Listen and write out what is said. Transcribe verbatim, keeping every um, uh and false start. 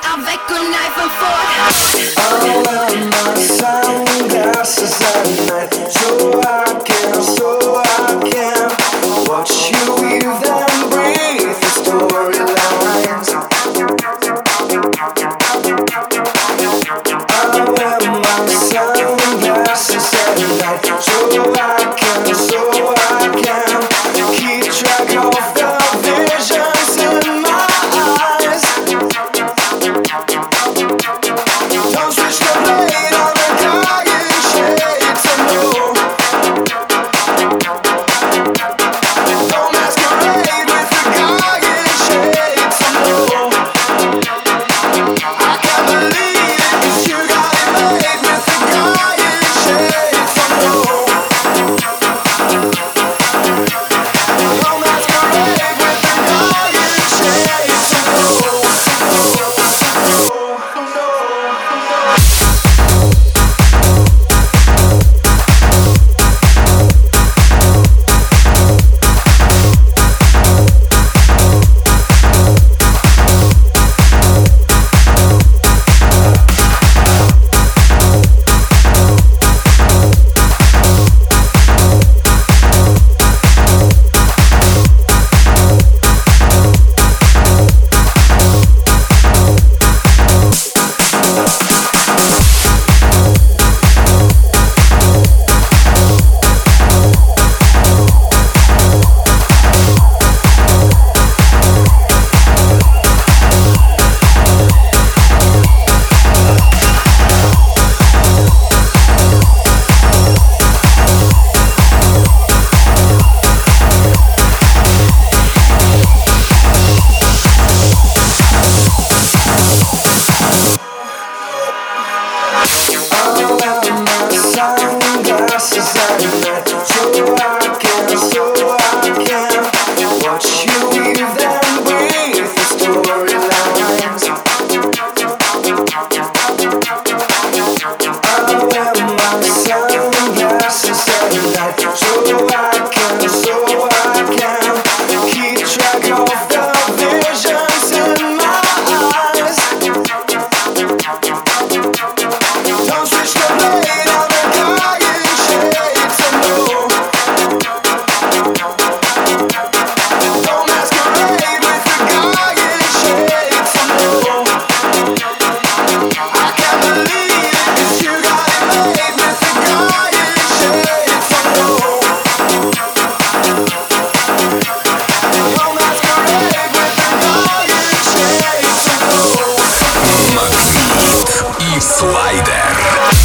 avec un iPhone four. I'll wear my sunglasses at night, so I can, so I can watch you weave and breathe the storylines. I'll wear my sunglasses at night, so I can, so I can keep track of the visions in my eyes. Don't switch the blade on the dying shades of blue. Don't masquerade with the guy in shades of blue. I can't believe it, 'cause you got it made with the guy in shades of blue. Don't masquerade with the guy in shades of blue. I'll wear my sunglasses at night, so I can, so I can watch you weave and breathe the storylines. I'll wear my sunglasses at night, so I can, so I can keep track of the visions in my eyes. Don't switch the blade on the guy in shades of blue. Don't masquerade with the guy in shades of blue. I can't believe it, 'cause you got it made with the guy in shades of blue. Don't masquerade with the guy in shades of blue. Магнит и Слайдер.